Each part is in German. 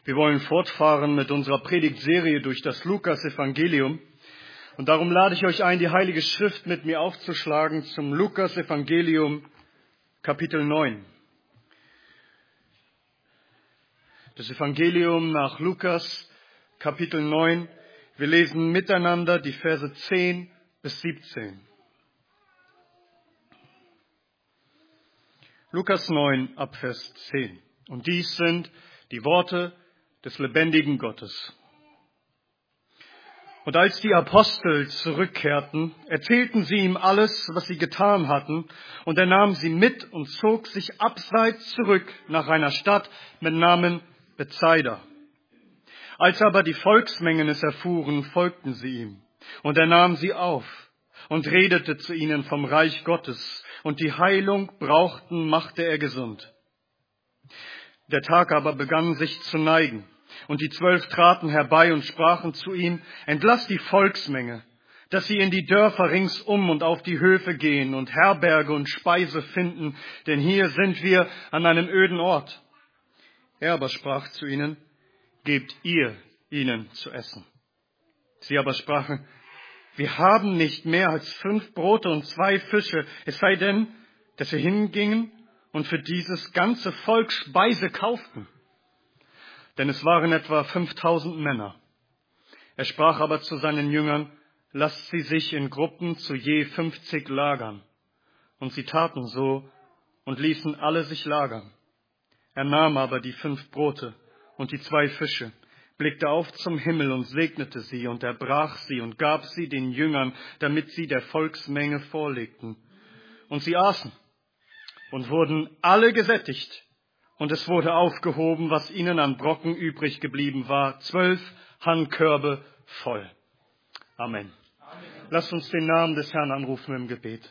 Wir wollen fortfahren mit unserer Predigtserie durch das Lukas-Evangelium. Und darum lade ich euch ein, die Heilige Schrift mit mir aufzuschlagen zum Lukas-Evangelium, Kapitel 9. Das Evangelium nach Lukas, Kapitel 9. Wir lesen miteinander die Verse 10 bis 17. Lukas 9 ab Vers 10. Und dies sind die Worte des lebendigen Gottes. Und als die Apostel zurückkehrten, erzählten sie ihm alles, was sie getan hatten, und er nahm sie mit und zog sich abseits zurück nach einer Stadt mit Namen Bethsaida. Als aber die Volksmengen es erfuhren, folgten sie ihm, und er nahm sie auf und redete zu ihnen vom Reich Gottes, und die Heilung brauchten, machte er gesund. Der Tag aber begann sich zu neigen. Und die 12 traten herbei und sprachen zu ihm, entlass die Volksmenge, dass sie in die Dörfer ringsum und auf die Höfe gehen und Herberge und Speise finden, denn hier sind wir an einem öden Ort. Er aber sprach zu ihnen, gebt ihr ihnen zu essen. Sie aber sprachen, wir haben nicht mehr als 5 Brote und 2 Fische, es sei denn, dass wir hingingen und für dieses ganze Volk Speise kauften. Denn es waren etwa 5000 Männer. Er sprach aber zu seinen Jüngern, lasst sie sich in Gruppen zu je 50 lagern. Und sie taten so und ließen alle sich lagern. Er nahm aber die 5 Brote und die 2 Fische, blickte auf zum Himmel und segnete sie, und er brach sie und gab sie den Jüngern, damit sie der Volksmenge vorlegten. Und sie aßen und wurden alle gesättigt. Und es wurde aufgehoben, was ihnen an Brocken übrig geblieben war, 12 Handkörbe voll. Amen. Lasst uns den Namen des Herrn anrufen im Gebet.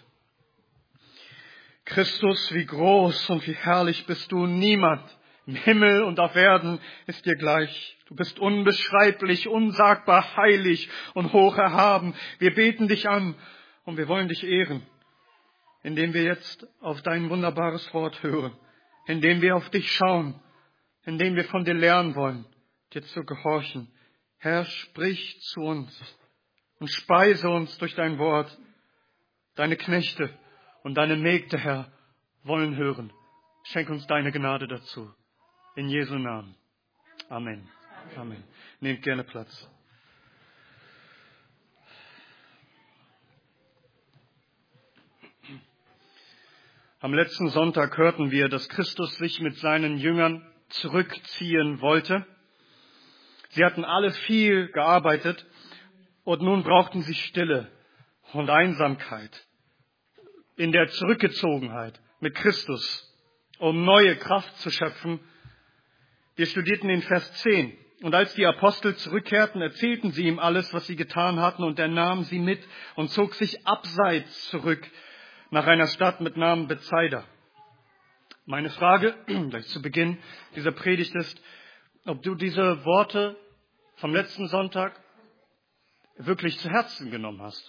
Christus, wie groß und wie herrlich bist du. Niemand im Himmel und auf Erden ist dir gleich. Du bist unbeschreiblich, unsagbar heilig und hoch erhaben. Wir beten dich an und wir wollen dich ehren, indem wir jetzt auf dein wunderbares Wort hören, indem wir auf dich schauen, indem wir von dir lernen wollen, dir zu gehorchen. Herr, sprich zu uns und speise uns durch dein Wort. Deine Knechte und deine Mägde, Herr, wollen hören. Schenk uns deine Gnade dazu. In Jesu Namen. Amen. Amen. Nehmt gerne Platz. Am letzten Sonntag hörten wir, dass Christus sich mit seinen Jüngern zurückziehen wollte. Sie hatten alle viel gearbeitet und nun brauchten sie Stille und Einsamkeit in der Zurückgezogenheit mit Christus, um neue Kraft zu schöpfen. Wir studierten in Vers 10. Und als die Apostel zurückkehrten, erzählten sie ihm alles, was sie getan hatten, und er nahm sie mit und zog sich abseits zurück nach einer Stadt mit Namen Bethsaida. Meine Frage gleich zu Beginn dieser Predigt ist, ob du diese Worte vom letzten Sonntag wirklich zu Herzen genommen hast.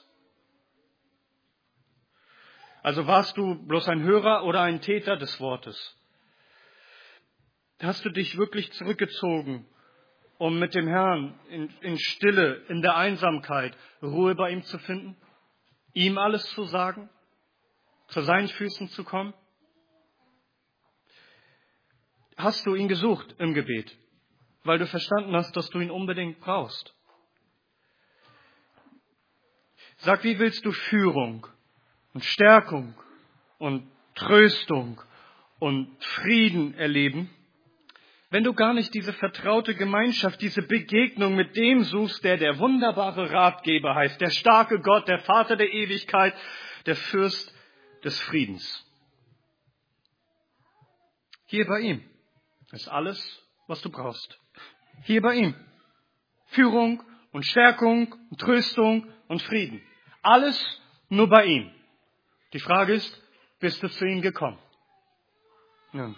Also warst du bloß ein Hörer oder ein Täter des Wortes? Hast du dich wirklich zurückgezogen, um mit dem Herrn in Stille, in der Einsamkeit, Ruhe bei ihm zu finden? Ihm alles zu sagen? Zu seinen Füßen zu kommen? Hast du ihn gesucht im Gebet, weil du verstanden hast, dass du ihn unbedingt brauchst? Sag, wie willst du Führung und Stärkung und Tröstung und Frieden erleben, wenn du gar nicht diese vertraute Gemeinschaft, diese Begegnung mit dem suchst, der wunderbare Ratgeber heißt, der starke Gott, der Vater der Ewigkeit, der Fürst des Friedens. Hier bei ihm ist alles, was du brauchst. Hier bei ihm. Führung und Stärkung und Tröstung und Frieden. Alles nur bei ihm. Die Frage ist, bist du zu ihm gekommen? Nun.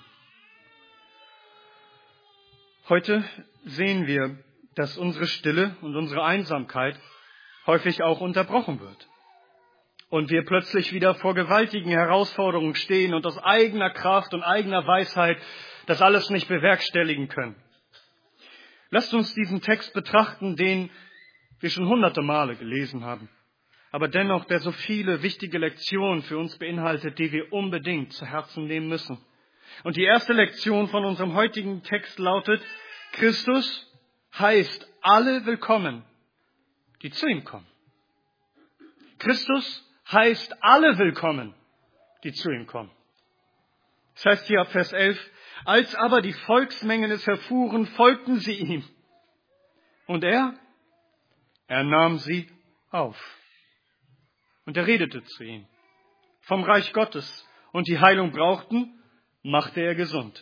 Heute sehen wir, dass unsere Stille und unsere Einsamkeit häufig auch unterbrochen wird. Und wir plötzlich wieder vor gewaltigen Herausforderungen stehen und aus eigener Kraft und eigener Weisheit das alles nicht bewerkstelligen können. Lasst uns diesen Text betrachten, den wir schon hunderte Male gelesen haben, aber dennoch, der so viele wichtige Lektionen für uns beinhaltet, die wir unbedingt zu Herzen nehmen müssen. Und die erste Lektion von unserem heutigen Text lautet: Christus heißt alle willkommen, die zu ihm kommen. Christus heißt alle willkommen, die zu ihm kommen. Das heißt hier ab Vers 11, als aber die Volksmengen es erfuhren, folgten sie ihm. Und er nahm sie auf. Und er redete zu ihnen vom Reich Gottes. Und die Heilung brauchten, machte er gesund.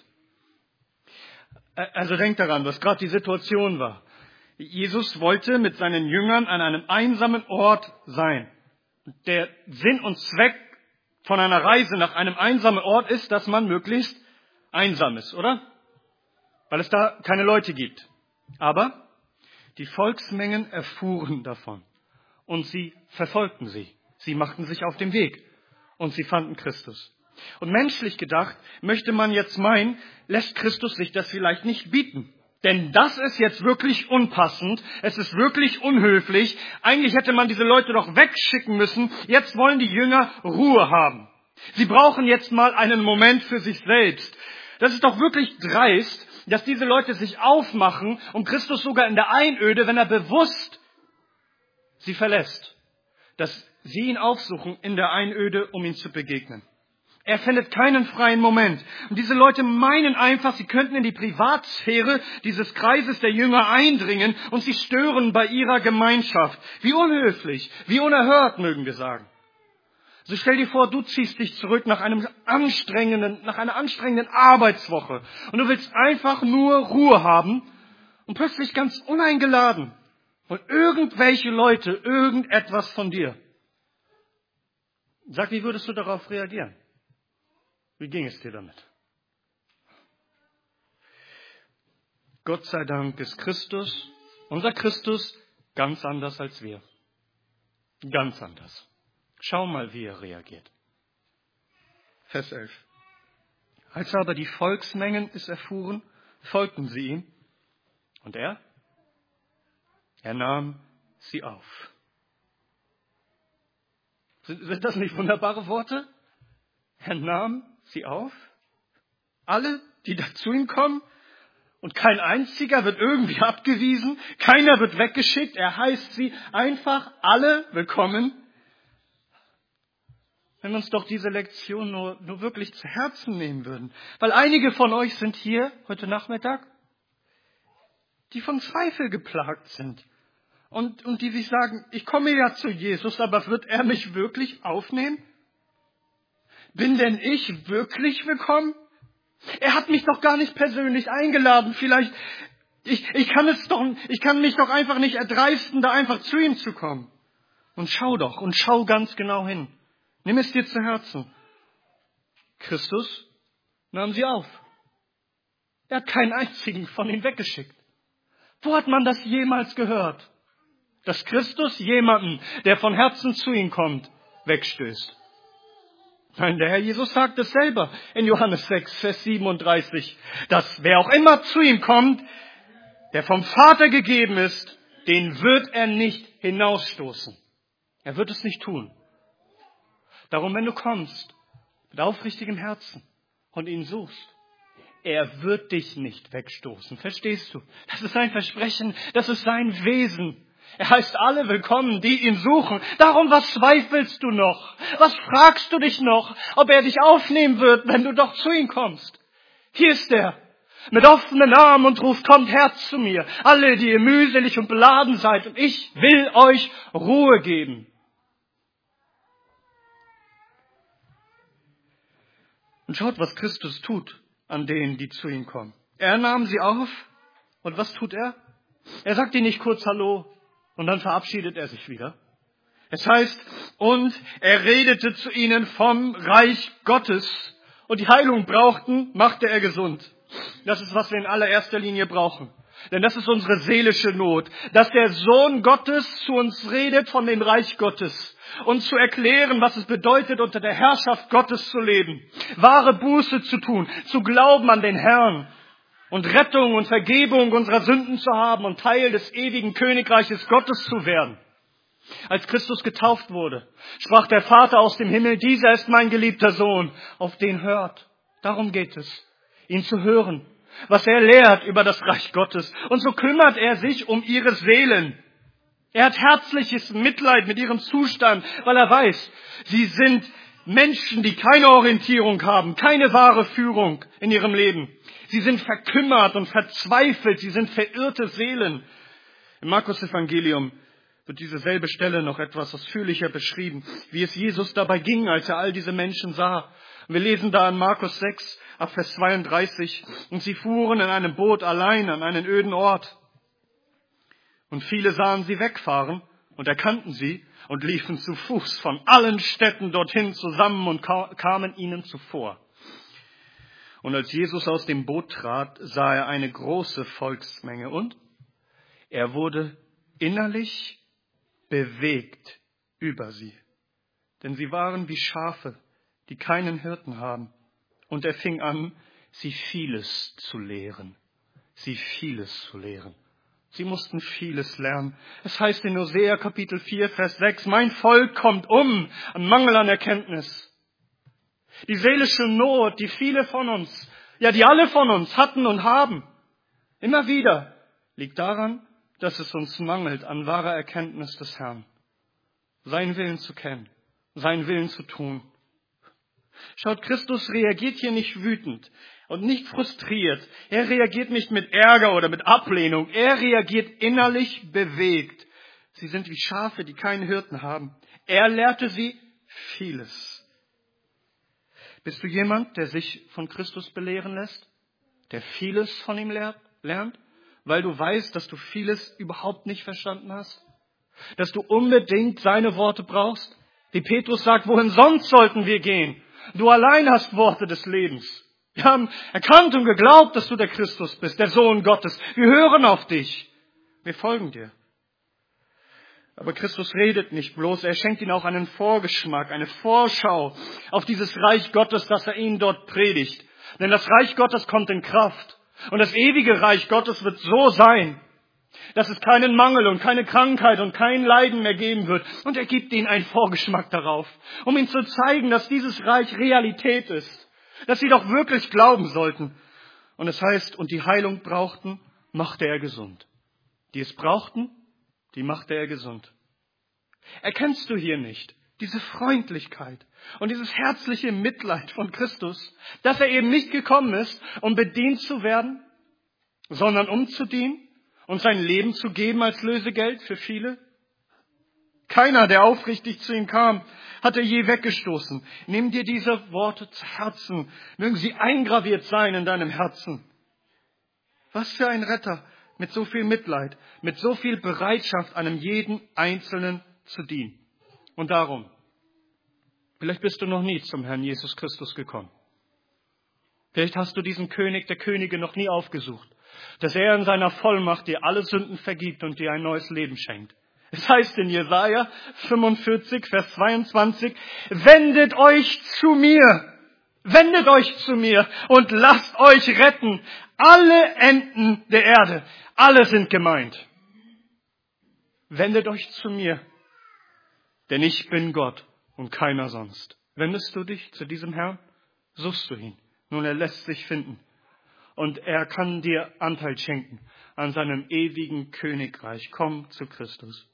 Also denkt daran, was gerade die Situation war. Jesus wollte mit seinen Jüngern an einem einsamen Ort sein. Der Sinn und Zweck von einer Reise nach einem einsamen Ort ist, dass man möglichst einsam ist, oder? Weil es da keine Leute gibt. Aber die Volksmengen erfuhren davon und sie verfolgten sie. Sie machten sich auf den Weg und sie fanden Christus. Und menschlich gedacht möchte man jetzt meinen, lässt Christus sich das vielleicht nicht bieten. Denn das ist jetzt wirklich unpassend, es ist wirklich unhöflich. Eigentlich hätte man diese Leute doch wegschicken müssen. Jetzt wollen die Jünger Ruhe haben. Sie brauchen jetzt mal einen Moment für sich selbst. Das ist doch wirklich dreist, dass diese Leute sich aufmachen und Christus sogar in der Einöde, wenn er bewusst sie verlässt, dass sie ihn aufsuchen in der Einöde, um ihm zu begegnen. Er findet keinen freien Moment. Und diese Leute meinen einfach, sie könnten in die Privatsphäre dieses Kreises der Jünger eindringen und sie stören bei ihrer Gemeinschaft. Wie unhöflich, wie unerhört, mögen wir sagen. So stell dir vor, du ziehst dich zurück nach einer anstrengenden Arbeitswoche und du willst einfach nur Ruhe haben und plötzlich ganz uneingeladen von irgendwelche Leute irgendetwas von dir. Sag, wie würdest du darauf reagieren? Wie ging es dir damit? Gott sei Dank ist Christus, unser Christus, ganz anders als wir. Ganz anders. Schau mal, wie er reagiert. Vers 11. Als aber die Volksmengen es erfuhren, folgten sie ihm. Und er nahm sie auf. Sind das nicht wunderbare Worte? Er nahm sie auf. Alle, die da zu ihm kommen. Und kein einziger wird irgendwie abgewiesen. Keiner wird weggeschickt. Er heißt sie einfach alle willkommen. Wenn wir uns doch diese Lektion nur wirklich zu Herzen nehmen würden. Weil einige von euch sind hier heute Nachmittag, die von Zweifel geplagt sind. Und die sich sagen, ich komme ja zu Jesus, aber wird er mich wirklich aufnehmen? Bin denn ich wirklich willkommen? Er hat mich doch gar nicht persönlich eingeladen. Vielleicht, ich kann mich doch einfach nicht erdreisten, da einfach zu ihm zu kommen. Und schau ganz genau hin. Nimm es dir zu Herzen. Christus nahm sie auf. Er hat keinen einzigen von ihnen weggeschickt. Wo hat man das jemals gehört? Dass Christus jemanden, der von Herzen zu ihm kommt, wegstößt. Nein, der Herr Jesus sagt es selber in Johannes 6, Vers 37, dass wer auch immer zu ihm kommt, der vom Vater gegeben ist, den wird er nicht hinausstoßen. Er wird es nicht tun. Darum, wenn du kommst, mit aufrichtigem Herzen und ihn suchst, er wird dich nicht wegstoßen. Verstehst du? Das ist sein Versprechen, das ist sein Wesen. Er heißt alle willkommen, die ihn suchen. Darum, was zweifelst du noch? Was fragst du dich noch, ob er dich aufnehmen wird, wenn du doch zu ihm kommst? Hier ist er, mit offenen Armen und ruft, kommt her zu mir, alle, die ihr mühselig und beladen seid, und ich will euch Ruhe geben. Und schaut, was Christus tut an denen, die zu ihm kommen. Er nahm sie auf, und was tut er? Er sagt ihnen nicht kurz Hallo, und dann verabschiedet er sich wieder. Es heißt, und er redete zu ihnen vom Reich Gottes. Und die Heilung brauchten, machte er gesund. Das ist, was wir in allererster Linie brauchen. Denn das ist unsere seelische Not. Dass der Sohn Gottes zu uns redet von dem Reich Gottes. Und zu erklären, was es bedeutet, unter der Herrschaft Gottes zu leben. Wahre Buße zu tun. Zu glauben an den Herrn. und Rettung und Vergebung unserer Sünden zu haben und Teil des ewigen Königreiches Gottes zu werden. Als Christus getauft wurde, sprach der Vater aus dem Himmel, dieser ist mein geliebter Sohn, auf den hört. Darum geht es, ihn zu hören, was er lehrt über das Reich Gottes. Und so kümmert er sich um ihre Seelen. Er hat herzliches Mitleid mit ihrem Zustand, weil er weiß, sie sind Menschen, die keine Orientierung haben, keine wahre Führung in ihrem Leben. Sie sind verkümmert und verzweifelt, sie sind verirrte Seelen. Im Markus-Evangelium wird diese selbe Stelle noch etwas ausführlicher beschrieben, wie es Jesus dabei ging, als er all diese Menschen sah. Wir lesen da in Markus 6, ab Vers 32, und sie fuhren in einem Boot allein an einen öden Ort. Und viele sahen sie wegfahren und erkannten sie und liefen zu Fuß von allen Städten dorthin zusammen und kamen ihnen zuvor. Und als Jesus aus dem Boot trat, sah er eine große Volksmenge und er wurde innerlich bewegt über sie. Denn sie waren wie Schafe, die keinen Hirten haben. Und er fing an, sie vieles zu lehren. Sie mussten vieles lernen. Es heißt in Hosea Kapitel 4, Vers 6, mein Volk kommt um an Mangel an Erkenntnis. Die seelische Not, die viele von uns, ja die alle von uns hatten und haben, immer wieder liegt daran, dass es uns mangelt an wahrer Erkenntnis des Herrn. Seinen Willen zu kennen, seinen Willen zu tun. Schaut, Christus reagiert hier nicht wütend und nicht frustriert. Er reagiert nicht mit Ärger oder mit Ablehnung. Er reagiert innerlich bewegt. Sie sind wie Schafe, die keinen Hirten haben. Er lehrte sie vieles. Bist du jemand, der sich von Christus belehren lässt? Der vieles von ihm lernt? Weil du weißt, dass du vieles überhaupt nicht verstanden hast? Dass du unbedingt seine Worte brauchst? Wie Petrus sagt, wohin sonst sollten wir gehen? Du allein hast Worte des Lebens. Wir haben erkannt und geglaubt, dass du der Christus bist, der Sohn Gottes. Wir hören auf dich. Wir folgen dir. Aber Christus redet nicht bloß, er schenkt ihnen auch einen Vorgeschmack, eine Vorschau auf dieses Reich Gottes, das er ihnen dort predigt. Denn das Reich Gottes kommt in Kraft. Und das ewige Reich Gottes wird so sein, dass es keinen Mangel und keine Krankheit und kein Leiden mehr geben wird. Und er gibt ihnen einen Vorgeschmack darauf, um ihnen zu zeigen, dass dieses Reich Realität ist, dass sie doch wirklich glauben sollten. Und es heißt, und die Heilung brauchten, machte er gesund. Die es brauchten, die machte er gesund. Erkennst du hier nicht diese Freundlichkeit und dieses herzliche Mitleid von Christus, dass er eben nicht gekommen ist, um bedient zu werden, sondern um zu dienen und sein Leben zu geben als Lösegeld für viele? Keiner, der aufrichtig zu ihm kam, hat er je weggestoßen. Nimm dir diese Worte zu Herzen. Mögen sie eingraviert sein in deinem Herzen. Was für ein Retter mit so viel Mitleid, mit so viel Bereitschaft, einem jeden Einzelnen zu dienen. Und darum, vielleicht bist du noch nie zum Herrn Jesus Christus gekommen. Vielleicht hast du diesen König der Könige noch nie aufgesucht, dass er in seiner Vollmacht dir alle Sünden vergibt und dir ein neues Leben schenkt. Es heißt in Jesaja 45, Vers 22, wendet euch zu mir und lasst euch retten, alle Enden der Erde, alle sind gemeint. Wendet euch zu mir, denn ich bin Gott und keiner sonst. Wendest du dich zu diesem Herrn? Suchst du ihn? Nun, er lässt sich finden. Und er kann dir Anteil schenken an seinem ewigen Königreich. Komm zu Christus.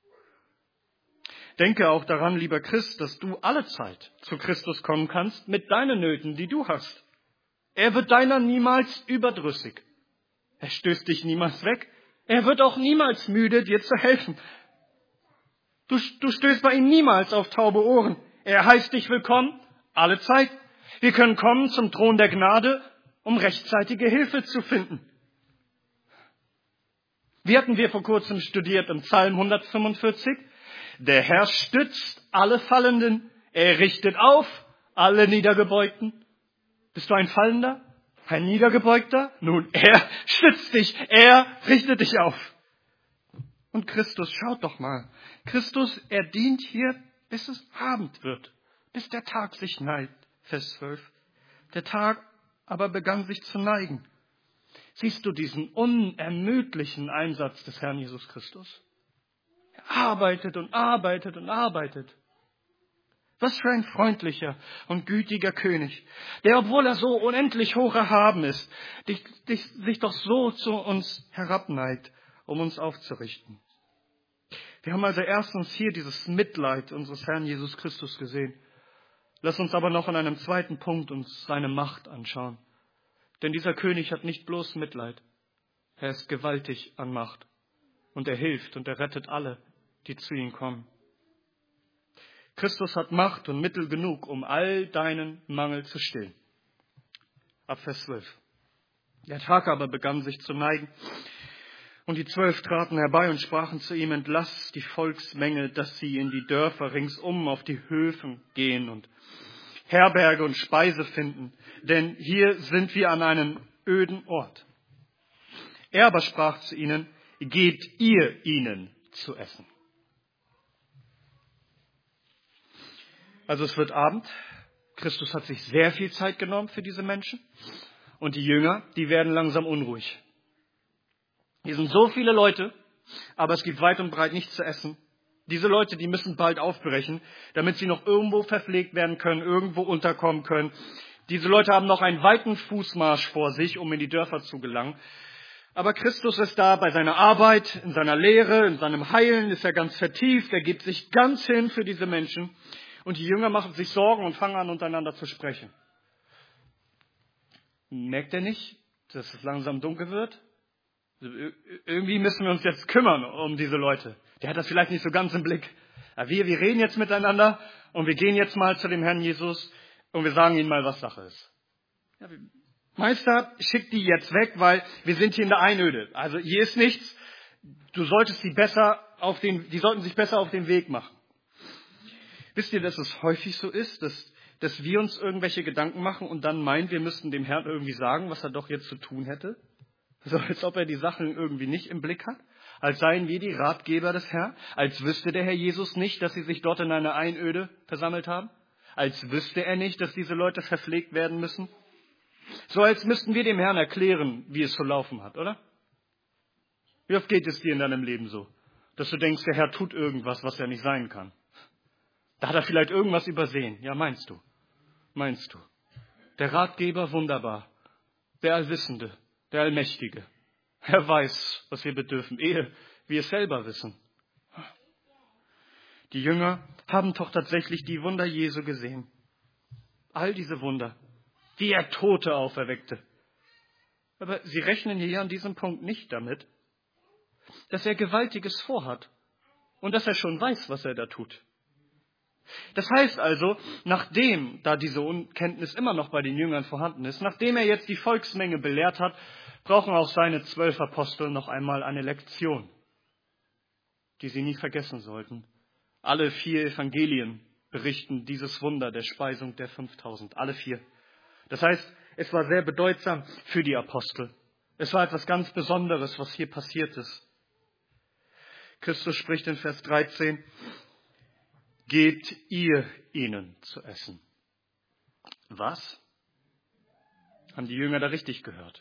Denke auch daran, lieber Christ, dass du alle Zeit zu Christus kommen kannst mit deinen Nöten, die du hast. Er wird deiner niemals überdrüssig. Er stößt dich niemals weg. Er wird auch niemals müde, dir zu helfen. Du stößt bei ihm niemals auf taube Ohren. Er heißt dich willkommen, alle Zeit. Wir können kommen zum Thron der Gnade, um rechtzeitige Hilfe zu finden. Wie hatten wir vor kurzem studiert im Psalm 145? Der Herr stützt alle Fallenden, er richtet auf alle Niedergebeugten. Bist du ein Fallender? Ein Niedergebeugter? Nun, er stützt dich, er richtet dich auf. Und Christus, schaut doch mal, Christus, er dient hier, bis es Abend wird, bis der Tag sich neigt. Vers 12. Der Tag aber begann sich zu neigen. Siehst du diesen unermüdlichen Einsatz des Herrn Jesus Christus? Er arbeitet und arbeitet und arbeitet. Was für ein freundlicher und gütiger König, der, obwohl er so unendlich hoch erhaben ist, sich doch so zu uns herabneigt, um uns aufzurichten. Wir haben also erstens hier dieses Mitleid unseres Herrn Jesus Christus gesehen. Lass uns aber noch an einem zweiten Punkt uns seine Macht anschauen. Denn dieser König hat nicht bloß Mitleid, er ist gewaltig an Macht. Und er hilft und er rettet alle, die zu ihm kommen. Christus hat Macht und Mittel genug, um all deinen Mangel zu stillen. Ab Vers 12. Der Tag aber begann sich zu neigen. Und die 12 traten herbei und sprachen zu ihm, entlass die Volksmenge, dass sie in die Dörfer ringsum auf die Höfen gehen und Herberge und Speise finden, denn hier sind wir an einem öden Ort. Er aber sprach zu ihnen, gebt ihr ihnen zu essen. Also es wird Abend. Christus hat sich sehr viel Zeit genommen für diese Menschen. Und die Jünger, die werden langsam unruhig. Hier sind so viele Leute, aber es gibt weit und breit nichts zu essen. Diese Leute, die müssen bald aufbrechen, damit sie noch irgendwo verpflegt werden können, irgendwo unterkommen können. Diese Leute haben noch einen weiten Fußmarsch vor sich, um in die Dörfer zu gelangen. Aber Christus ist da bei seiner Arbeit, in seiner Lehre, in seinem Heilen, ist er ganz vertieft, er gibt sich ganz hin für diese Menschen. Und die Jünger machen sich Sorgen und fangen an, untereinander zu sprechen. Merkt er nicht, dass es langsam dunkel wird? Irgendwie müssen wir uns jetzt kümmern um diese Leute. Der hat das vielleicht nicht so ganz im Blick. Aber wir reden jetzt miteinander und wir gehen jetzt mal zu dem Herrn Jesus und wir sagen ihm mal, was Sache ist. Ja, Meister, schick die jetzt weg, weil wir sind hier in der Einöde. Also hier ist nichts. Die sollten sich besser auf den Weg machen. Wisst ihr, dass es häufig so ist, dass wir uns irgendwelche Gedanken machen und dann meinen, wir müssten dem Herrn irgendwie sagen, was er doch jetzt zu tun hätte? So als ob er die Sachen irgendwie nicht im Blick hat, als seien wir die Ratgeber des Herrn, als wüsste der Herr Jesus nicht, dass sie sich dort in einer Einöde versammelt haben, als wüsste er nicht, dass diese Leute verpflegt werden müssen. So als müssten wir dem Herrn erklären, wie es zu laufen hat, oder? Wie oft geht es dir in deinem Leben so, dass du denkst, der Herr tut irgendwas, was er nicht sein kann? Da hat er vielleicht irgendwas übersehen. Ja, meinst du? Der Ratgeber, wunderbar. Der Allwissende, der Allmächtige. Er weiß, was wir bedürfen, ehe wir es selber wissen. Die Jünger haben doch tatsächlich die Wunder Jesu gesehen. All diese Wunder, wie er Tote auferweckte. Aber sie rechnen hier an diesem Punkt nicht damit, dass er Gewaltiges vorhat und dass er schon weiß, was er da tut. Das heißt also, nachdem, da diese Unkenntnis immer noch bei den Jüngern vorhanden ist, nachdem er jetzt die Volksmenge belehrt hat, brauchen auch seine 12 Apostel noch einmal eine Lektion, die sie nie vergessen sollten. Alle 4 Evangelien berichten dieses Wunder der Speisung der 5000, alle 4. Das heißt, es war sehr bedeutsam für die Apostel. Es war etwas ganz Besonderes, was hier passiert ist. Christus spricht in Vers 13, gebt ihr ihnen zu essen. Was? Haben die Jünger da richtig gehört?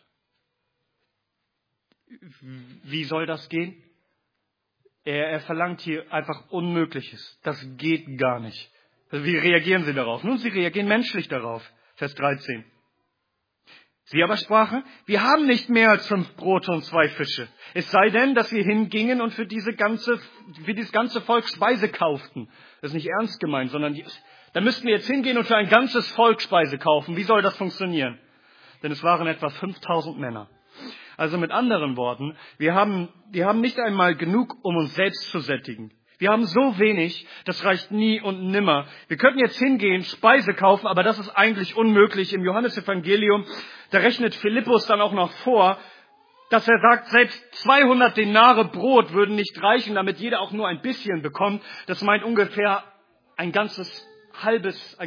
Wie soll das gehen? Er verlangt hier einfach Unmögliches. Das geht gar nicht. Also wie reagieren sie darauf? Nun, sie reagieren menschlich darauf. Vers 13. Sie aber sprachen, wir haben nicht mehr als 5 Brote und 2 Fische. Es sei denn, dass wir hingingen und für dieses ganze Volk Speise kauften. Das ist nicht ernst gemeint, sondern da müssten wir jetzt hingehen und für ein ganzes Volk Speise kaufen. Wie soll das funktionieren? Denn es waren etwa 5000 Männer. Also mit anderen Worten, wir haben nicht einmal genug, um uns selbst zu sättigen. Wir haben so wenig, das reicht nie und nimmer. Wir könnten jetzt hingehen, Speise kaufen, aber das ist eigentlich unmöglich. Im Johannesevangelium, da rechnet Philippus dann auch noch vor, dass er sagt, selbst 200 Denare Brot würden nicht reichen, damit jeder auch nur ein bisschen bekommt. Das meint ungefähr ein ganzes halbes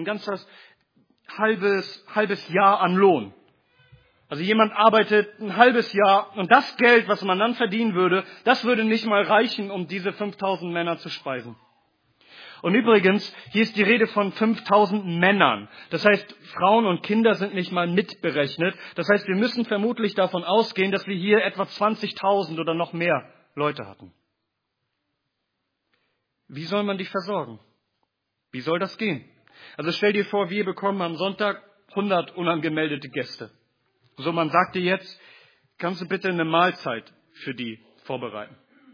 Jahr an Lohn. Also jemand arbeitet ein halbes Jahr und das Geld, was man dann verdienen würde, das würde nicht mal reichen, um diese 5000 Männer zu speisen. Und übrigens, hier ist die Rede von 5000 Männern. Das heißt, Frauen und Kinder sind nicht mal mitberechnet. Das heißt, wir müssen vermutlich davon ausgehen, dass wir hier etwa 20.000 oder noch mehr Leute hatten. Wie soll man die versorgen? Wie soll das gehen? Also stell dir vor, wir bekommen am Sonntag 100 unangemeldete Gäste. So, man sagt dir jetzt, kannst du bitte eine Mahlzeit für die vorbereiten?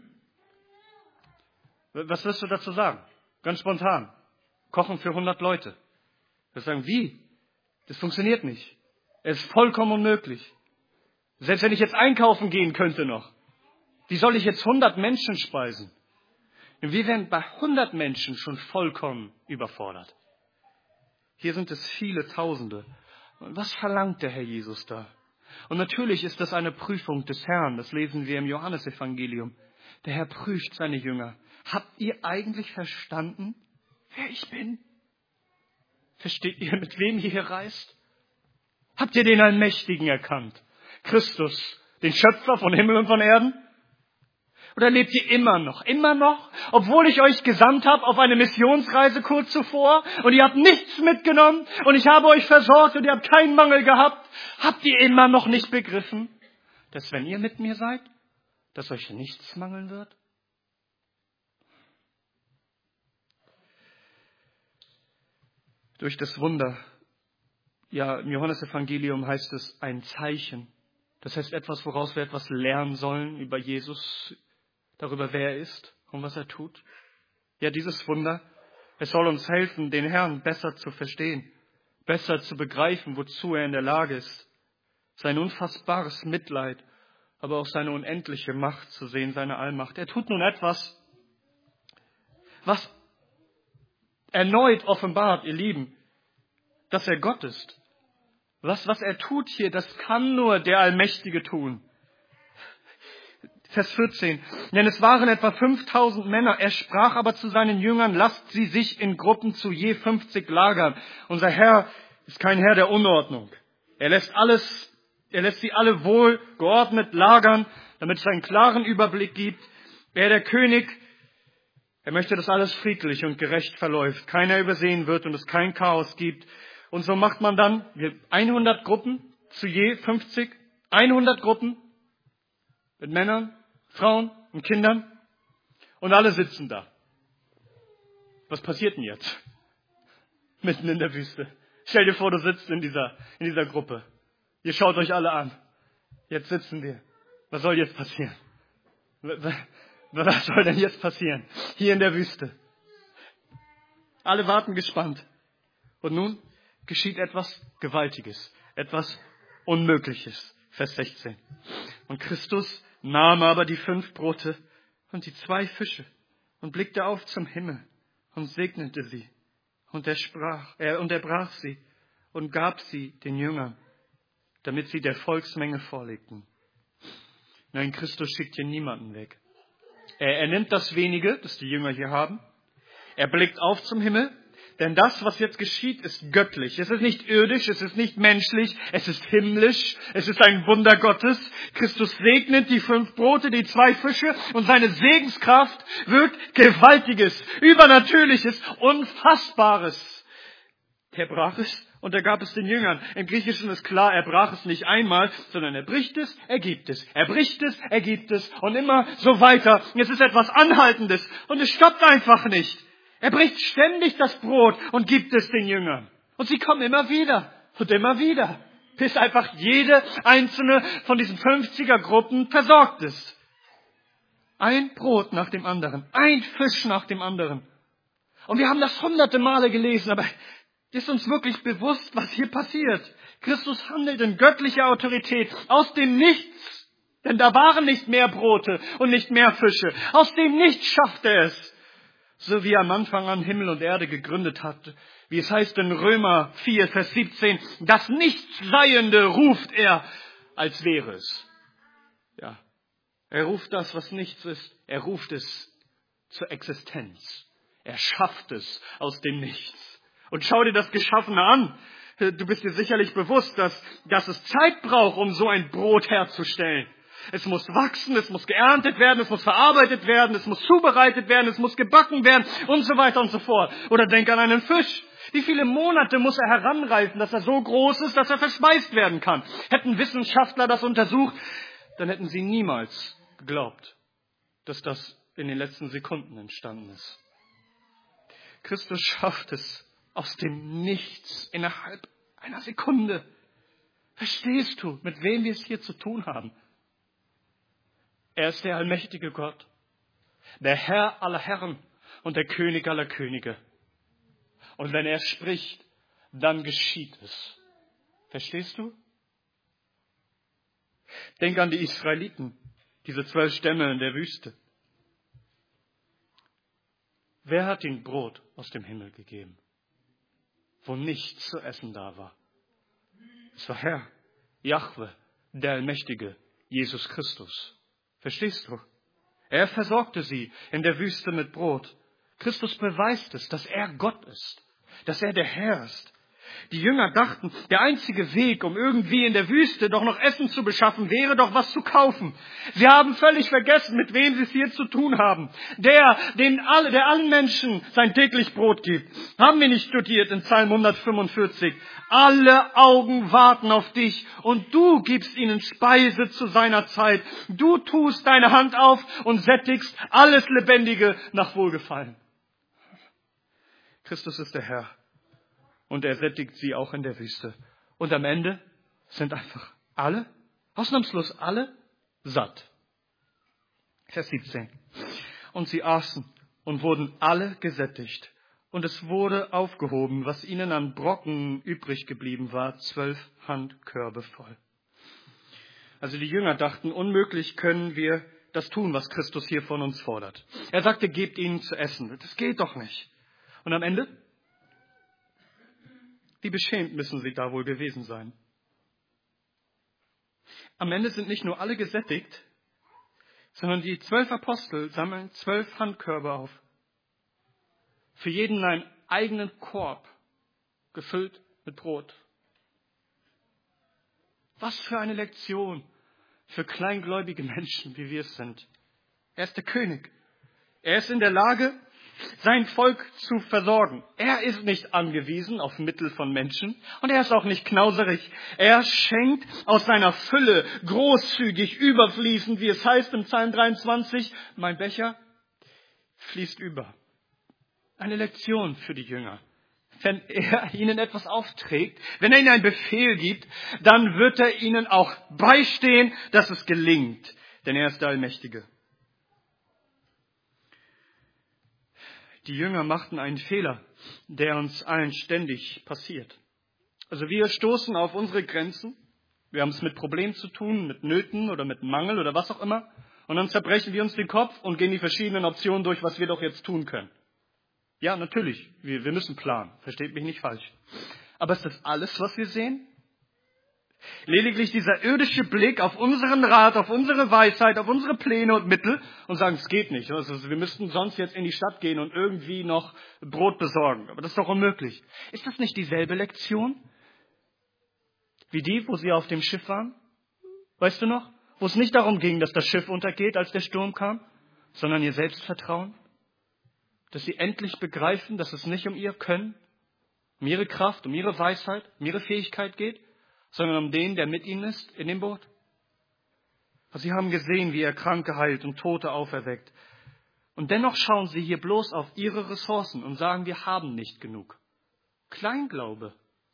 Was wirst du dazu sagen? Ganz spontan. Kochen für 100 Leute. Wir sagen, wie? Das funktioniert nicht. Es ist vollkommen unmöglich. Selbst wenn ich jetzt einkaufen gehen könnte noch. Wie soll ich jetzt 100 Menschen speisen? Und wir werden bei 100 Menschen schon vollkommen überfordert. Hier sind es viele Tausende. Und was verlangt der Herr Jesus da? Und natürlich ist das eine Prüfung des Herrn. Das lesen wir im Johannesevangelium. Der Herr prüft seine Jünger. Habt ihr eigentlich verstanden, wer ich bin? Versteht ihr, mit wem ihr hier reist? Habt ihr den Allmächtigen erkannt? Christus, den Schöpfer von Himmel und von Erden? Oder lebt ihr immer noch, obwohl ich euch gesandt habe auf eine Missionsreise kurz zuvor und ihr habt nichts mitgenommen und ich habe euch versorgt und ihr habt keinen Mangel gehabt? Habt ihr immer noch nicht begriffen, dass wenn ihr mit mir seid, dass euch nichts mangeln wird? Durch das Wunder, ja, im Johannesevangelium heißt es ein Zeichen. Das heißt etwas, woraus wir etwas lernen sollen über Jesus, darüber, wer er ist und was er tut. Ja, dieses Wunder, es soll uns helfen, den Herrn besser zu verstehen, besser zu begreifen, wozu er in der Lage ist. Sein unfassbares Mitleid, aber auch seine unendliche Macht zu sehen, seine Allmacht. Er tut nun etwas, was erneut offenbart, ihr Lieben, dass er Gott ist. Was er tut hier, das kann nur der Allmächtige tun. Vers 14. Denn es waren etwa 5000 Männer. Er sprach aber zu seinen Jüngern, lasst sie sich in Gruppen zu je 50 lagern. Unser Herr ist kein Herr der Unordnung. Er lässt sie alle wohl geordnet lagern, damit es einen klaren Überblick gibt. Er, der König, er möchte, dass alles friedlich und gerecht verläuft, keiner übersehen wird und es kein Chaos gibt. Und so macht man dann 100 Gruppen zu je 50, 100 Gruppen mit Männern, Frauen und Kindern und alle sitzen da. Was passiert denn jetzt? Mitten in der Wüste. Stell dir vor, du sitzt in dieser Gruppe. Ihr schaut euch alle an. Jetzt sitzen wir. Was soll jetzt passieren? Was soll denn jetzt passieren? Hier in der Wüste. Alle warten gespannt. Und nun geschieht etwas Gewaltiges, etwas Unmögliches. Vers 16. Und Christus nahm aber die 5 Brote und die 2 Fische und blickte auf zum Himmel und segnete sie. Und er brach sie und gab sie den Jüngern, damit sie der Volksmenge vorlegten. Nein, Christus schickt hier niemanden weg. Er nimmt das Wenige, das die Jünger hier haben. Er blickt auf zum Himmel, denn das, was jetzt geschieht, ist göttlich. Es ist nicht irdisch, es ist nicht menschlich, es ist himmlisch, es ist ein Wunder Gottes. Christus segnet die 5 Brote, die 2 Fische und seine Segenskraft wirkt Gewaltiges, Übernatürliches, Unfassbares. Er brach es und er gab es den Jüngern. Im Griechischen ist klar, er brach es nicht einmal, sondern er bricht es, er gibt es. Er bricht es, er gibt es und immer so weiter. Es ist etwas Anhaltendes und es stoppt einfach nicht. Er bricht ständig das Brot und gibt es den Jüngern. Und sie kommen immer wieder und immer wieder, bis einfach jede einzelne von diesen 50er-Gruppen versorgt ist. Ein Brot nach dem anderen, ein Fisch nach dem anderen. Und wir haben das hunderte Male gelesen, aber ist uns wirklich bewusst, was hier passiert? Christus handelt in göttlicher Autorität aus dem Nichts, denn da waren nicht mehr Brote und nicht mehr Fische. Aus dem Nichts schafft er es. So wie er am Anfang an Himmel und Erde gegründet hat. Wie es heißt in Römer 4, Vers 17, das Nichtsseiende ruft er, als wäre es. Ja, er ruft das, was nichts ist, er ruft es zur Existenz. Er schafft es aus dem Nichts. Und schau dir das Geschaffene an. Du bist dir sicherlich bewusst, dass es Zeit braucht, um so ein Brot herzustellen. es muss wachsen, es muss geerntet werden, es muss verarbeitet werden, es muss zubereitet werden, es muss gebacken werden und so weiter und so fort. Oder denk an einen Fisch. Wie viele Monate muss er heranreifen, dass er so groß ist, dass er verspeist werden kann? Hätten Wissenschaftler das untersucht, dann hätten sie niemals geglaubt, dass das in den letzten Sekunden entstanden ist. Christus schafft es aus dem Nichts innerhalb einer Sekunde. Verstehst du, mit wem wir es hier zu tun haben? Er ist der allmächtige Gott, der Herr aller Herren und der König aller Könige. Und wenn er spricht, dann geschieht es. Verstehst du? Denk an die Israeliten, diese 12 Stämme in der Wüste. Wer hat ihnen Brot aus dem Himmel gegeben, wo nichts zu essen da war? Es war Herr, Jahwe, der Allmächtige, Jesus Christus. Verstehst du? Er versorgte sie in der Wüste mit Brot. Christus beweist es, dass er Gott ist, dass er der Herr ist. Die Jünger dachten, der einzige Weg, um irgendwie in der Wüste doch noch Essen zu beschaffen, wäre doch was zu kaufen. Sie haben völlig vergessen, mit wem sie es hier zu tun haben. Der allen Menschen sein täglich Brot gibt. Haben wir nicht studiert in Psalm 145? Alle Augen warten auf dich und du gibst ihnen Speise zu seiner Zeit. Du tust deine Hand auf und sättigst alles Lebendige nach Wohlgefallen. Christus ist der Herr. Und er sättigt sie auch in der Wüste. Und am Ende sind einfach alle, ausnahmslos alle, satt. Vers 17. Und sie aßen und wurden alle gesättigt. Und es wurde aufgehoben, was ihnen an Brocken übrig geblieben war, 12 Handkörbe voll. Also die Jünger dachten, unmöglich können wir das tun, was Christus hier von uns fordert. Er sagte, gebt ihnen zu essen. Das geht doch nicht. Und am Ende? Wie beschämt müssen sie da wohl gewesen sein. Am Ende sind nicht nur alle gesättigt, sondern die 12 Apostel sammeln 12 Handkörbe auf. Für jeden einen eigenen Korb, gefüllt mit Brot. Was für eine Lektion für kleingläubige Menschen, wie wir es sind. Er ist der König. Er ist in der Lage, sein Volk zu versorgen. Er ist nicht angewiesen auf Mittel von Menschen und er ist auch nicht knauserig. Er schenkt aus seiner Fülle großzügig, überfließend, wie es heißt im Psalm 23, mein Becher fließt über. Eine Lektion für die Jünger. Wenn er ihnen etwas aufträgt, wenn er ihnen einen Befehl gibt, dann wird er ihnen auch beistehen, dass es gelingt, denn er ist der Allmächtige. Die Jünger machten einen Fehler, der uns allen ständig passiert. Also wir stoßen auf unsere Grenzen. Wir haben es mit Problemen zu tun, mit Nöten oder mit Mangel oder was auch immer. Und dann zerbrechen wir uns den Kopf und gehen die verschiedenen Optionen durch, was wir doch jetzt tun können. Ja, natürlich, wir müssen planen. Versteht mich nicht falsch. Aber ist das alles, was wir sehen? Lediglich dieser irdische Blick auf unseren Rat, auf unsere Weisheit, auf unsere Pläne und Mittel und sagen, es geht nicht. Also wir müssten sonst jetzt in die Stadt gehen und irgendwie noch Brot besorgen. Aber das ist doch unmöglich. Ist das nicht dieselbe Lektion wie die, wo sie auf dem Schiff waren? Weißt du noch? Wo es nicht darum ging, dass das Schiff untergeht, als der Sturm kam, sondern ihr Selbstvertrauen. Dass sie endlich begreifen, dass es nicht um ihr Können, um ihre Kraft, um ihre Weisheit, um ihre Fähigkeit geht, sondern um den, der mit ihnen ist, in dem Boot. Sie haben gesehen, wie er Kranke heilt und Tote auferweckt. Und dennoch schauen sie hier bloß auf ihre Ressourcen und sagen, wir haben nicht genug. Kleinglaube.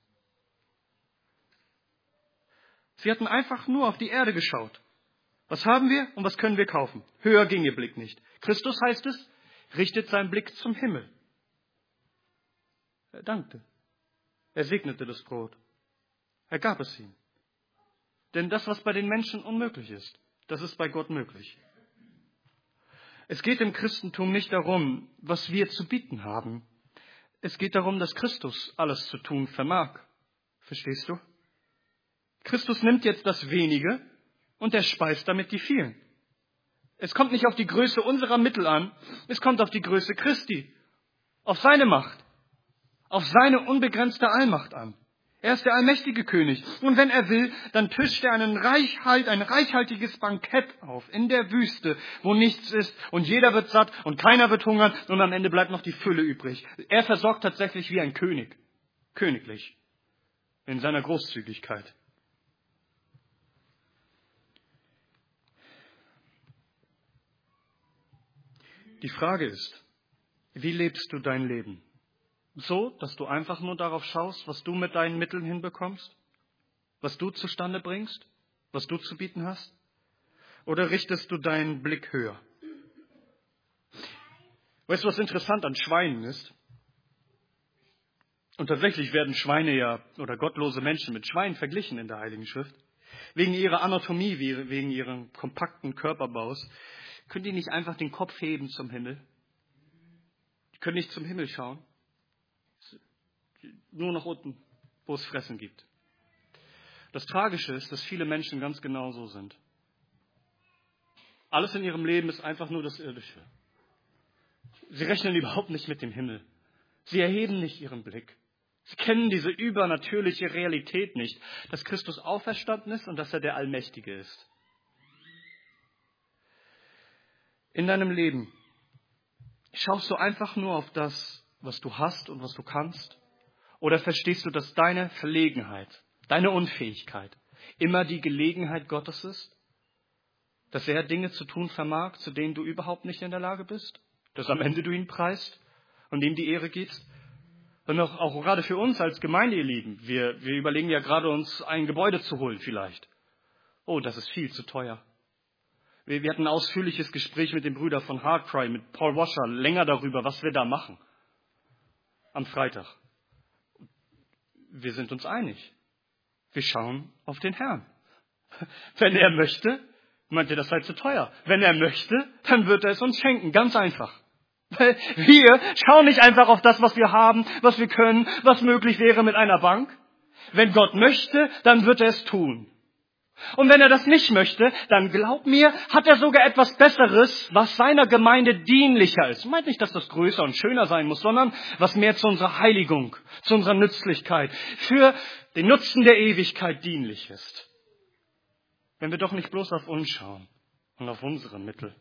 Sie hatten einfach nur auf die Erde geschaut. Was haben wir und was können wir kaufen? Höher ging ihr Blick nicht. Christus, heißt es, richtet seinen Blick zum Himmel. Er dankte. Er segnete das Brot. Er gab es ihm. Denn das, was bei den Menschen unmöglich ist, das ist bei Gott möglich. Es geht im Christentum nicht darum, was wir zu bieten haben. Es geht darum, dass Christus alles zu tun vermag. Verstehst du? Christus nimmt jetzt das Wenige und er speist damit die vielen. Es kommt nicht auf die Größe unserer Mittel an, es kommt auf die Größe Christi, auf seine Macht, auf seine unbegrenzte Allmacht an. Er ist der allmächtige König. Und wenn er will, dann tischt er ein reichhaltiges Bankett auf in der Wüste, wo nichts ist. Und jeder wird satt und keiner wird hungern. Und am Ende bleibt noch die Fülle übrig. Er versorgt tatsächlich wie ein König. Königlich. In seiner Großzügigkeit. Die Frage ist, wie lebst du dein Leben? So, dass du einfach nur darauf schaust, was du mit deinen Mitteln hinbekommst? Was du zustande bringst? Was du zu bieten hast? Oder richtest du deinen Blick höher? Weißt du, was interessant an Schweinen ist? Und tatsächlich werden Schweine ja, oder gottlose Menschen mit Schweinen verglichen in der Heiligen Schrift. Wegen ihrer Anatomie, wegen ihren kompakten Körperbaus, können die nicht einfach den Kopf heben zum Himmel? Die können nicht zum Himmel schauen. Nur nach unten, wo es Fressen gibt. Das Tragische ist, dass viele Menschen ganz genau so sind. Alles in ihrem Leben ist einfach nur das Irdische. Sie rechnen überhaupt nicht mit dem Himmel. Sie erheben nicht ihren Blick. Sie kennen diese übernatürliche Realität nicht, dass Christus auferstanden ist und dass er der Allmächtige ist. In deinem Leben schaust du einfach nur auf das, was du hast und was du kannst? Oder verstehst du, dass deine Verlegenheit, deine Unfähigkeit immer die Gelegenheit Gottes ist? Dass er Dinge zu tun vermag, zu denen du überhaupt nicht in der Lage bist? Dass am Ende du ihn preist und ihm die Ehre gibst? Und auch gerade für uns als Gemeinde, ihr Lieben, wir überlegen ja gerade, uns ein Gebäude zu holen vielleicht. Oh, das ist viel zu teuer. Wir hatten ein ausführliches Gespräch mit den Brüdern von Hardcry, mit Paul Washer, länger darüber, was wir da machen. Am Freitag. Wir sind uns einig. Wir schauen auf den Herrn. Wenn er möchte, meint er, das sei zu teuer. Wenn er möchte, dann wird er es uns schenken. Ganz einfach. Wir schauen nicht einfach auf das, was wir haben, was wir können, was möglich wäre mit einer Bank. Wenn Gott möchte, dann wird er es tun. Und wenn er das nicht möchte, dann glaub mir, hat er sogar etwas Besseres, was seiner Gemeinde dienlicher ist. Ich meine nicht, dass das größer und schöner sein muss, sondern was mehr zu unserer Heiligung, zu unserer Nützlichkeit, für den Nutzen der Ewigkeit dienlich ist. Wenn wir doch nicht bloß auf uns schauen und auf unsere Mittel.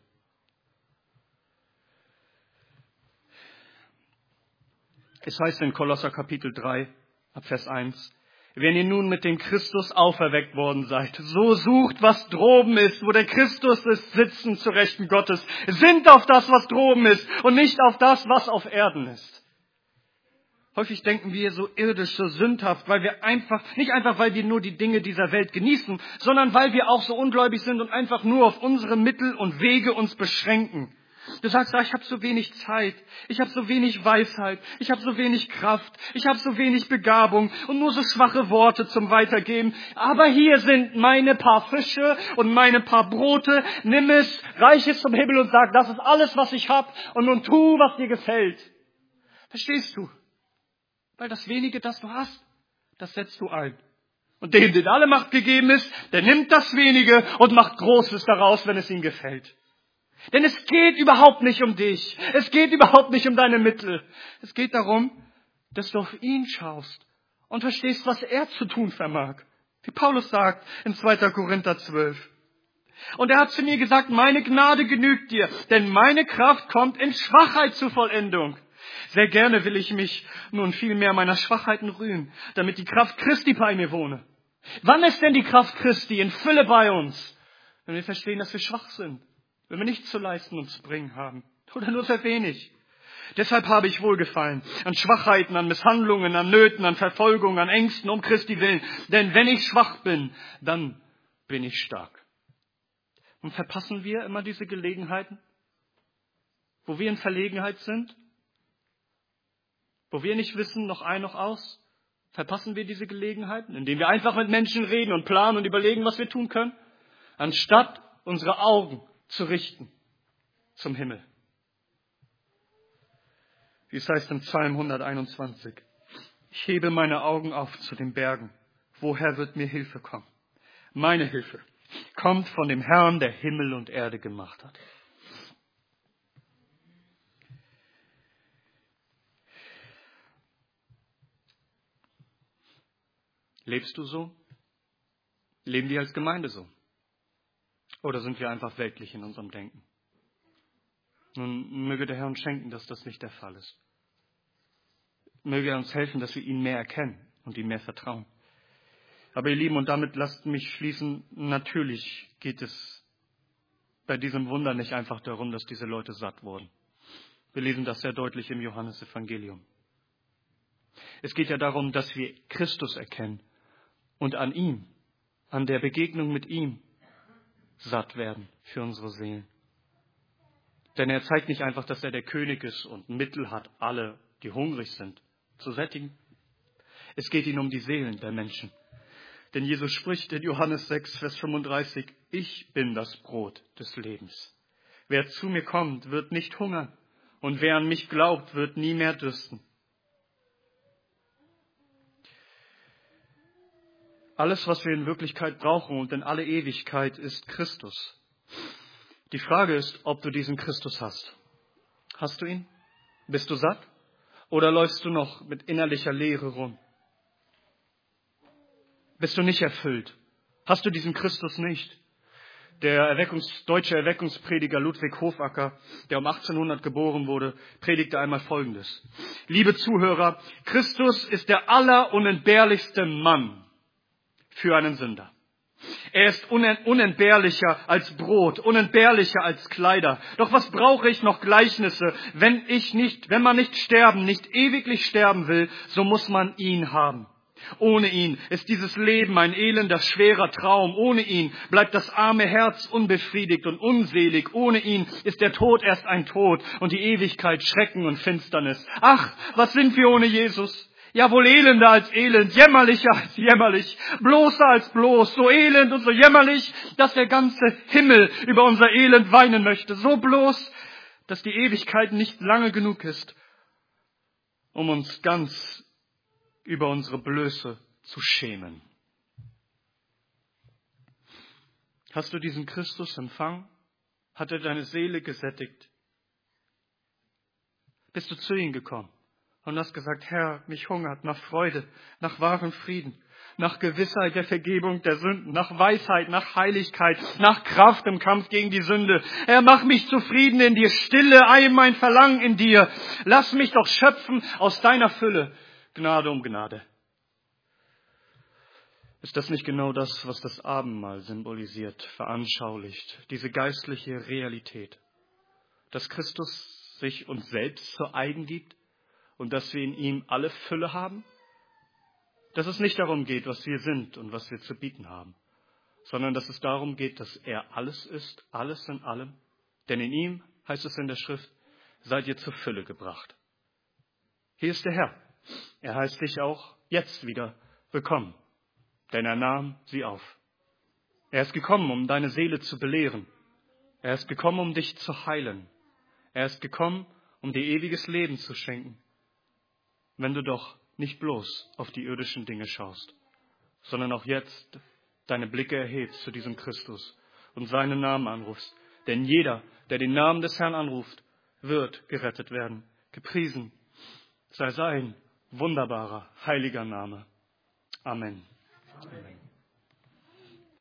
Es heißt in Kolosser Kapitel 3, ab Vers 1, wenn ihr nun mit dem Christus auferweckt worden seid, so sucht, was droben ist, wo der Christus ist, sitzen zu Rechten Gottes. Sinnt auf das, was droben ist und nicht auf das, was auf Erden ist. Häufig denken wir so irdisch, so sündhaft, weil wir nicht einfach, weil wir nur die Dinge dieser Welt genießen, sondern weil wir auch so ungläubig sind und einfach nur auf unsere Mittel und Wege uns beschränken. Du sagst, ich habe so wenig Zeit, ich habe so wenig Weisheit, ich habe so wenig Kraft, ich habe so wenig Begabung und nur so schwache Worte zum Weitergeben. Aber hier sind meine paar Fische und meine paar Brote. Nimm es, reich es zum Himmel und sag, das ist alles, was ich habe und nun tu, was dir gefällt. Verstehst du? Weil das wenige, das du hast, das setzt du ein. Und dem alle Macht gegeben ist, der nimmt das wenige und macht Großes daraus, wenn es ihm gefällt. Denn es geht überhaupt nicht um dich. Es geht überhaupt nicht um deine Mittel. Es geht darum, dass du auf ihn schaust und verstehst, was er zu tun vermag. Wie Paulus sagt in 2. Korinther 12. Und er hat zu mir gesagt, meine Gnade genügt dir, denn meine Kraft kommt in Schwachheit zur Vollendung. Sehr gerne will ich mich nun viel mehr meiner Schwachheiten rühmen, damit die Kraft Christi bei mir wohne. Wann ist denn die Kraft Christi in Fülle bei uns? Wenn wir verstehen, dass wir schwach sind. Wenn wir nichts zu leisten und zu bringen haben. Oder nur sehr wenig. Deshalb habe ich Wohlgefallen an Schwachheiten, an Misshandlungen, an Nöten, an Verfolgung, an Ängsten um Christi willen. Denn wenn ich schwach bin, dann bin ich stark. Und verpassen wir immer diese Gelegenheiten? Wo wir in Verlegenheit sind? Wo wir nicht wissen, noch ein, noch aus? Verpassen wir diese Gelegenheiten, indem wir einfach mit Menschen reden und planen und überlegen, was wir tun können? Anstatt unsere Augen zu richten zum Himmel. Wie es heißt im Psalm 121. Ich hebe meine Augen auf zu den Bergen. Woher wird mir Hilfe kommen? Meine Hilfe kommt von dem Herrn, der Himmel und Erde gemacht hat. Lebst du so? Leben wir als Gemeinde so? Oder sind wir einfach weltlich in unserem Denken? Nun möge der Herr uns schenken, dass das nicht der Fall ist. Möge er uns helfen, dass wir ihn mehr erkennen und ihm mehr vertrauen. Aber ihr Lieben, und damit lasst mich schließen, natürlich geht es bei diesem Wunder nicht einfach darum, dass diese Leute satt wurden. Wir lesen das sehr deutlich im Johannesevangelium. Es geht ja darum, dass wir Christus erkennen und an ihm, an der Begegnung mit ihm satt werden für unsere Seelen. Denn er zeigt nicht einfach, dass er der König ist und Mittel hat, alle, die hungrig sind, zu sättigen. Es geht ihm um die Seelen der Menschen. Denn Jesus spricht in Johannes 6, Vers 35, ich bin das Brot des Lebens. Wer zu mir kommt, wird nicht hungern. Und wer an mich glaubt, wird nie mehr dürsten. Alles, was wir in Wirklichkeit brauchen und in alle Ewigkeit, ist Christus. Die Frage ist, ob du diesen Christus hast. Hast du ihn? Bist du satt? Oder läufst du noch mit innerlicher Leere rum? Bist du nicht erfüllt? Hast du diesen Christus nicht? Der deutsche Erweckungsprediger Ludwig Hofacker, der um 1800 geboren wurde, predigte einmal Folgendes. Liebe Zuhörer, Christus ist der allerunentbehrlichste Mann für einen Sünder. Er ist unentbehrlicher als Brot, unentbehrlicher als Kleider. Doch was brauche ich noch Gleichnisse? Wenn man nicht sterben, nicht ewiglich sterben will, so muss man ihn haben. Ohne ihn ist dieses Leben ein elender, schwerer Traum. Ohne ihn bleibt das arme Herz unbefriedigt und unselig. Ohne ihn ist der Tod erst ein Tod und die Ewigkeit Schrecken und Finsternis. Ach, was sind wir ohne Jesus? Ja, wohl elender als elend, jämmerlicher als jämmerlich, bloßer als bloß, so elend und so jämmerlich, dass der ganze Himmel über unser Elend weinen möchte. So bloß, dass die Ewigkeit nicht lange genug ist, um uns ganz über unsere Blöße zu schämen. Hast du diesen Christus empfangen? Hat er deine Seele gesättigt? Bist du zu ihm gekommen und hast gesagt, Herr, mich hungert nach Freude, nach wahrem Frieden, nach Gewissheit der Vergebung der Sünden, nach Weisheit, nach Heiligkeit, nach Kraft im Kampf gegen die Sünde. Herr, mach mich zufrieden in dir, stille ein mein Verlangen in dir. Lass mich doch schöpfen aus deiner Fülle. Gnade um Gnade. Ist das nicht genau das, was das Abendmahl symbolisiert, veranschaulicht, diese geistliche Realität, dass Christus sich uns selbst zu eigen gibt und dass wir in ihm alle Fülle haben? Dass es nicht darum geht, was wir sind und was wir zu bieten haben, sondern dass es darum geht, dass er alles ist, alles in allem. Denn in ihm, heißt es in der Schrift, seid ihr zur Fülle gebracht. Hier ist der Herr. Er heißt dich auch jetzt wieder willkommen, denn er nahm sie auf. Er ist gekommen, um deine Seele zu belehren. Er ist gekommen, um dich zu heilen. Er ist gekommen, um dir ewiges Leben zu schenken. Wenn du doch nicht bloß auf die irdischen Dinge schaust, sondern auch jetzt deine Blicke erhebst zu diesem Christus und seinen Namen anrufst. Denn jeder, der den Namen des Herrn anruft, wird gerettet werden. Gepriesen sei sein wunderbarer, heiliger Name. Amen. Amen.